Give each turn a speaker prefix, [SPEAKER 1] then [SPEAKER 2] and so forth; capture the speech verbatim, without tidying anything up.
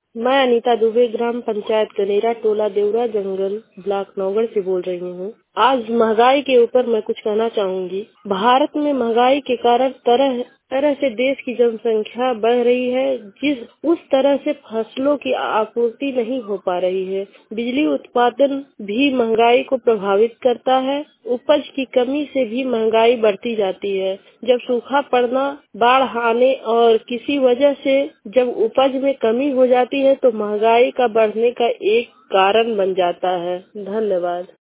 [SPEAKER 1] मैं अनीता दुबे, ग्राम पंचायत कनेरा, टोला देवरा जंगल, ब्लॉक नौगढ़ से बोल रही हूँ। आज महंगाई के ऊपर मैं कुछ कहना चाहूंगी। भारत में महंगाई के कारण तरह तरह से देश की जनसंख्या बढ़ रही है, जिस उस तरह से फसलों की आपूर्ति नहीं हो पा रही है। बिजली उत्पादन भी महंगाई को प्रभावित करता है। उपज की कमी से भी महंगाई बढ़ती जाती है। जब सूखा पड़ना, बाढ़ आने और किसी वजह से जब उपज में कमी हो जाती है तो महंगाई का बढ़ने का एक कारण बन जाता है। धन्यवाद।